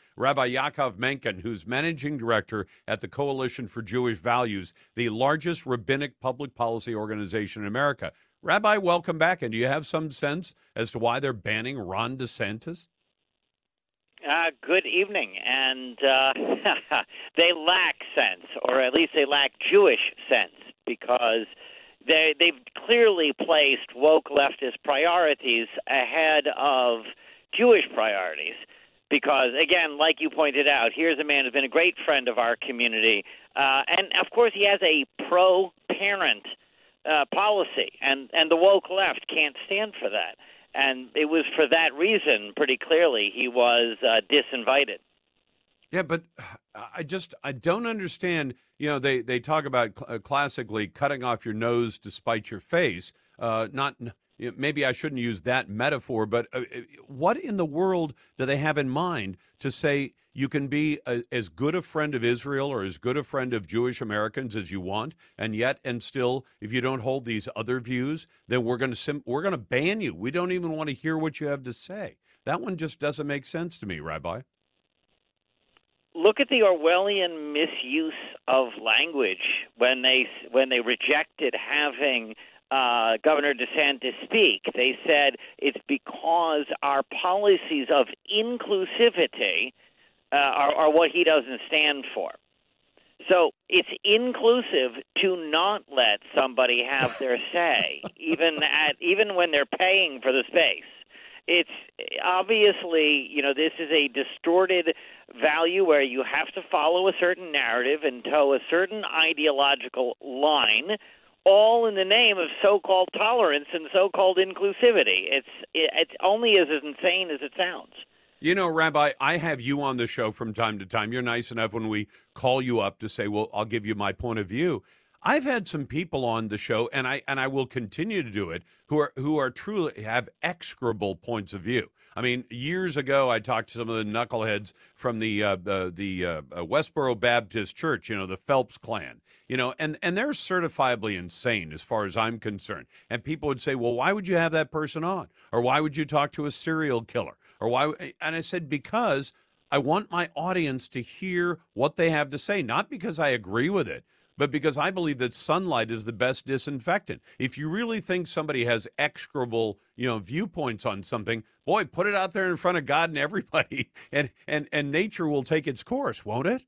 Rabbi Yaakov Menken, who's managing director at the Coalition for Jewish Values, the largest rabbinic public policy organization in America. Rabbi, welcome back. And do you have some sense as to why they're banning Ron DeSantis? Good evening. And they lack sense, or at least they lack Jewish sense, because they've clearly placed woke leftist priorities ahead of Jewish priorities. Because, again, like you pointed out, here's a man who's been a great friend of our community. And, of course, he has a pro-parent policy, and the woke left can't stand for that. And it was for that reason, pretty clearly, he was disinvited. Yeah, but I don't understand. You know, they talk about classically cutting off your nose to spite your face. Maybe I shouldn't use that metaphor, but what in the world do they have in mind to say you can be as good a friend of Israel or as good a friend of Jewish Americans as you want, and still, if you don't hold these other views, then we're going to ban you. We don't even want to hear what you have to say. That one just doesn't make sense to me, Rabbi. Look at the Orwellian misuse of language when they rejected having Governor DeSantis speak. They said it's because our policies of inclusivity are what he doesn't stand for. So it's inclusive to not let somebody have their say, even when they're paying for the space. It's obviously, this is a distorted value where you have to follow a certain narrative and toe a certain ideological line, all in the name of so-called tolerance and so-called inclusivity. It's only as insane as it sounds. You know, Rabbi, I have you on the show from time to time. You're nice enough when we call you up to say, well, I'll give you my point of view. I've had some people on the show, and I will continue to do it, who are truly have execrable points of view. I mean, years ago, I talked to some of the knuckleheads from the Westboro Baptist Church, the Phelps clan, and they're certifiably insane as far as I'm concerned. And people would say, well, why would you have that person on? Or why would you talk to a serial killer? Or why? And I said, because I want my audience to hear what they have to say, not because I agree with it, but because I believe that sunlight is the best disinfectant. If you really think somebody has execrable, viewpoints on something, boy, put it out there in front of God and everybody, and nature will take its course, won't it?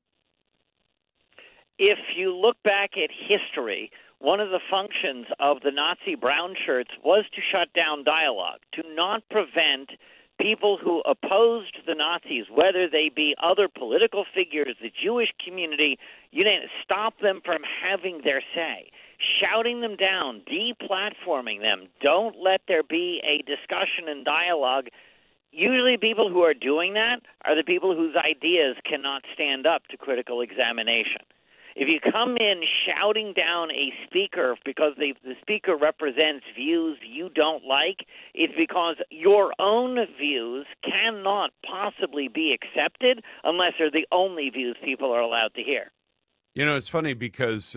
If you look back at history, one of the functions of the Nazi brown shirts was to shut down dialogue, to not prevent people who opposed the Nazis, whether they be other political figures, the Jewish community, stop them from having their say, shouting them down, deplatforming them. Don't let there be a discussion and dialogue. Usually people who are doing that are the people whose ideas cannot stand up to critical examination. If you come in shouting down a speaker because the speaker represents views you don't like, it's because your own views cannot possibly be accepted unless they're the only views people are allowed to hear. It's funny because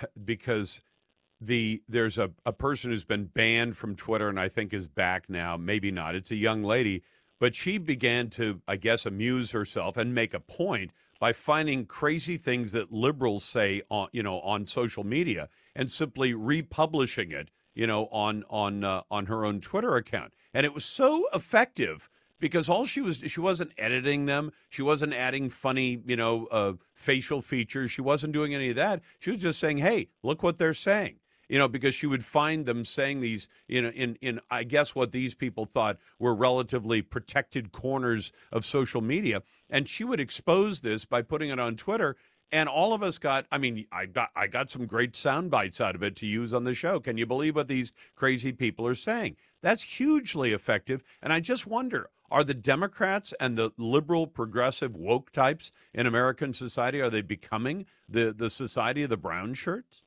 there's a person who's been banned from Twitter and I think is back now, maybe not. It's a young lady, but she began to, I guess, amuse herself and make a point by finding crazy things that liberals say on social media and simply republishing it, on her own Twitter account. And it was so effective because she wasn't editing them. She wasn't adding funny, facial features. She wasn't doing any of that. She was just saying, hey, look what they're saying. Because she would find them saying these, in I guess what these people thought were relatively protected corners of social media. And she would expose this by putting it on Twitter. And all of us I got some great sound bites out of it to use on the show. Can you believe what these crazy people are saying? That's hugely effective. And I just wonder, are the Democrats and the liberal, progressive, woke types in American society, are they becoming the society of the brown shirts?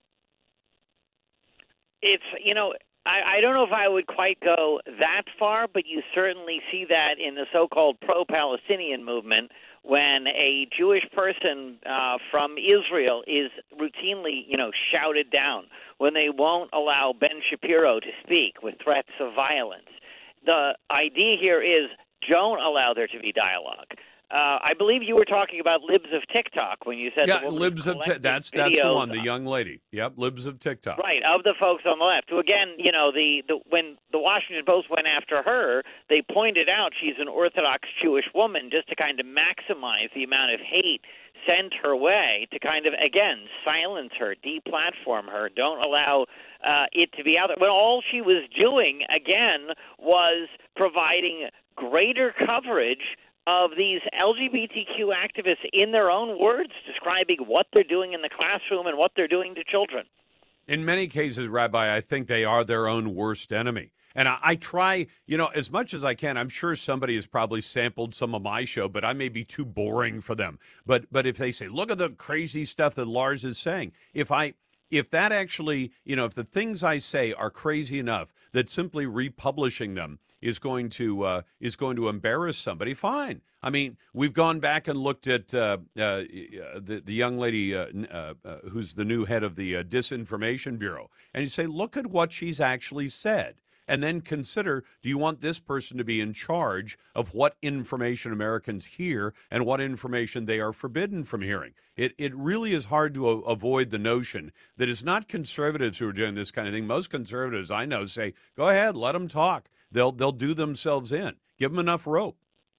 It's, I don't know if I would quite go that far, but you certainly see that in the so-called pro-Palestinian movement when a Jewish person from Israel is routinely, shouted down, when they won't allow Ben Shapiro to speak with threats of violence. The idea here is don't allow there to be dialogue. I believe you were talking about Libs of TikTok when you said Yeah, the woman Libs of that's the one, the young lady. Yep, Libs of TikTok. Right, of the folks on the left, who again, when the Washington Post went after her, they pointed out she's an Orthodox Jewish woman just to kind of maximize the amount of hate sent her way to kind of, again, silence her, deplatform her, don't allow it to be out there. When all she was doing, again, was providing greater coverage of these LGBTQ activists in their own words, describing what they're doing in the classroom and what they're doing to children. In many cases, Rabbi, I think they are their own worst enemy. And I try, as much as I can. I'm sure somebody has probably sampled some of my show, but I may be too boring for them. But if they say, look at the crazy stuff that Lars is saying, if that actually, if the things I say are crazy enough that simply republishing them is going to embarrass somebody, fine. I mean, we've gone back and looked at the young lady who's the new head of the Disinformation Bureau, and you say, look at what she's actually said. And then consider, do you want this person to be in charge of what information Americans hear and what information they are forbidden from hearing? It really is hard to avoid the notion that it's not conservatives who are doing this kind of thing. Most conservatives I know say, go ahead, let them talk. They'll do themselves in. Give them enough rope.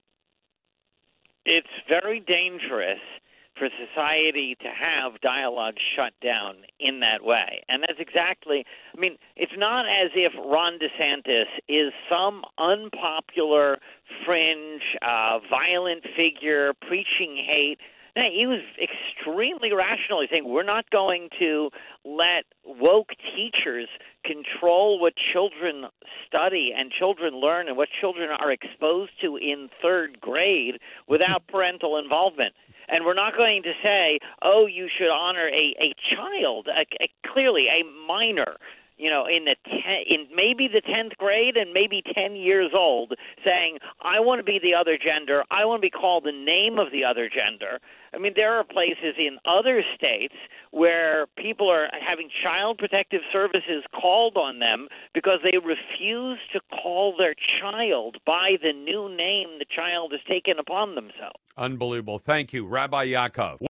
It's very dangerous for society to have dialogue shut down in that way. And that's exactly, it's not as if Ron DeSantis is some unpopular, fringe, violent figure preaching hate. No, he was extremely rational. He's saying we're not going to let woke teachers control what children study and children learn and what children are exposed to in third grade without parental involvement. And we're not going to say, oh, you should honor a child, clearly a minor, in maybe the 10th grade and maybe 10 years old, saying, I want to be the other gender. I want to be called the name of the other gender. There are places in other states where people are having child protective services called on them because they refuse to call their child by the new name the child has taken upon themselves. Unbelievable. Thank you, Rabbi Yaakov.